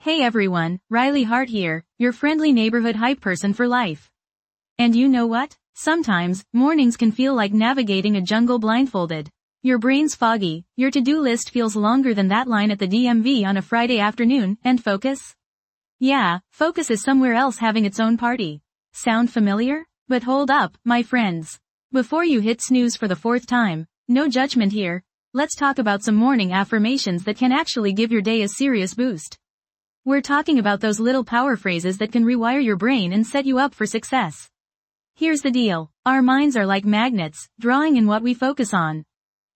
Hey everyone, Riley Hart here, your friendly neighborhood hype person for life. And you know what? Sometimes, mornings can feel like navigating a jungle blindfolded. Your brain's foggy, your to-do list feels longer than that line at the DMV on a Friday afternoon, and focus? Yeah, focus is somewhere else having its own party. Sound familiar? But hold up, my friends. Before you hit snooze for the fourth time, no judgment here, let's talk about some morning affirmations that can actually give your day a serious boost. We're talking about those little power phrases that can rewire your brain and set you up for success. Here's the deal. Our minds are like magnets, drawing in what we focus on.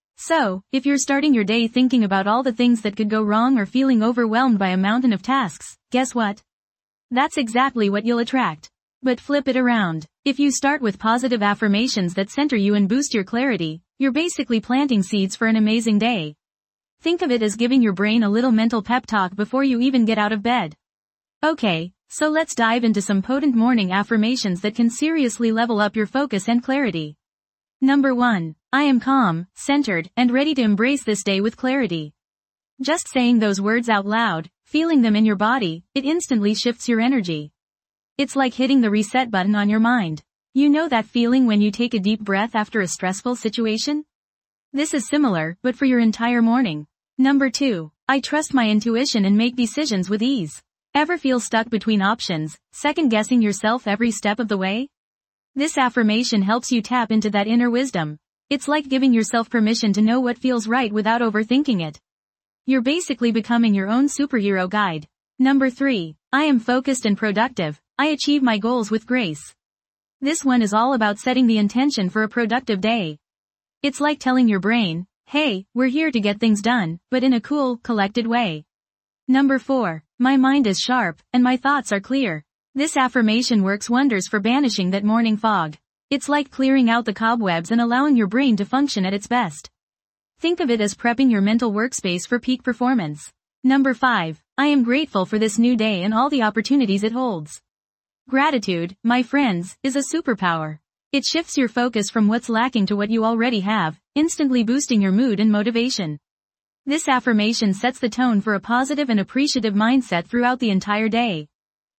So, if you're starting your day thinking about all the things that could go wrong or feeling overwhelmed by a mountain of tasks, guess what? That's exactly what you'll attract. But flip it around. If you start with positive affirmations that center you and boost your clarity, you're basically planting seeds for an amazing day. Think of it as giving your brain a little mental pep talk before you even get out of bed. Okay, so let's dive into some potent morning affirmations that can seriously level up your focus and clarity. Number 1. I am calm, centered, and ready to embrace this day with clarity. Just saying those words out loud, feeling them in your body, it instantly shifts your energy. It's like hitting the reset button on your mind. You know that feeling when you take a deep breath after a stressful situation? This is similar, but for your entire morning. Number 2. I trust my intuition and make decisions with ease. Ever feel stuck between options, second-guessing yourself every step of the way? This affirmation helps you tap into that inner wisdom. It's like giving yourself permission to know what feels right without overthinking it. You're basically becoming your own superhero guide. Number 3. I am focused and productive. I achieve my goals with grace. This one is all about setting the intention for a productive day. It's like telling your brain, hey, we're here to get things done, but in a cool, collected way. Number 4. My mind is sharp, and my thoughts are clear. This affirmation works wonders for banishing that morning fog. It's like clearing out the cobwebs and allowing your brain to function at its best. Think of it as prepping your mental workspace for peak performance. Number 5. I am grateful for this new day and all the opportunities it holds. Gratitude, my friends, is a superpower. It shifts your focus from what's lacking to what you already have, instantly boosting your mood and motivation. This affirmation sets the tone for a positive and appreciative mindset throughout the entire day.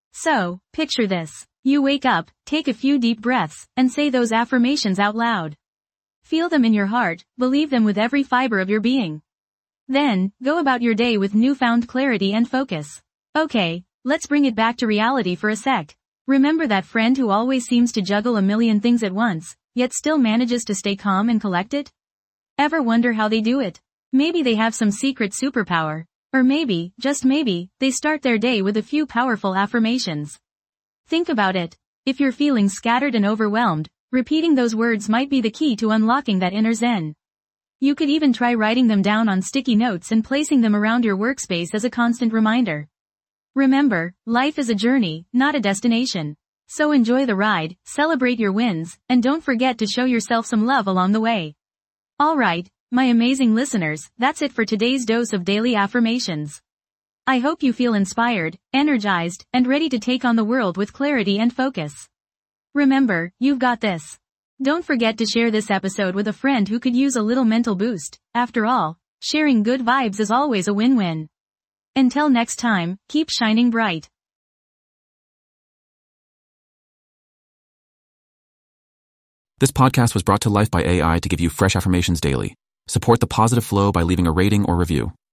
So, picture this. You wake up, take a few deep breaths, and say those affirmations out loud. Feel them in your heart, believe them with every fiber of your being. Then, go about your day with newfound clarity and focus. Okay, let's bring it back to reality for a sec. Remember that friend who always seems to juggle a million things at once, yet still manages to stay calm and collected? Ever wonder how they do it? Maybe they have some secret superpower. Or maybe, just maybe, they start their day with a few powerful affirmations. Think about it. If you're feeling scattered and overwhelmed, repeating those words might be the key to unlocking that inner zen. You could even try writing them down on sticky notes and placing them around your workspace as a constant reminder. Remember, life is a journey, not a destination. So enjoy the ride, celebrate your wins, and don't forget to show yourself some love along the way. Alright, my amazing listeners, that's it for today's dose of daily affirmations. I hope you feel inspired, energized, and ready to take on the world with clarity and focus. Remember, you've got this. Don't forget to share this episode with a friend who could use a little mental boost. After all, sharing good vibes is always a win-win. Until next time, keep shining bright. This podcast was brought to life by AI to give you fresh affirmations daily. Support the positive flow by leaving a rating or review.